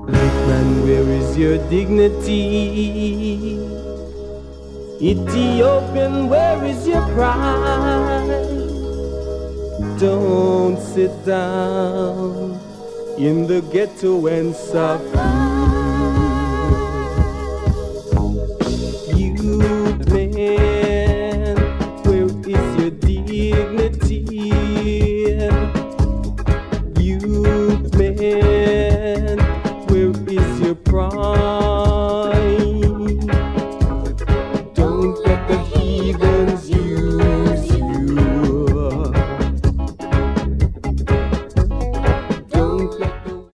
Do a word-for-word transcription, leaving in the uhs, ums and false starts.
Black man, where is your dignity? Ethiopian, where is your pride? Don't sit down in the ghetto and suffer.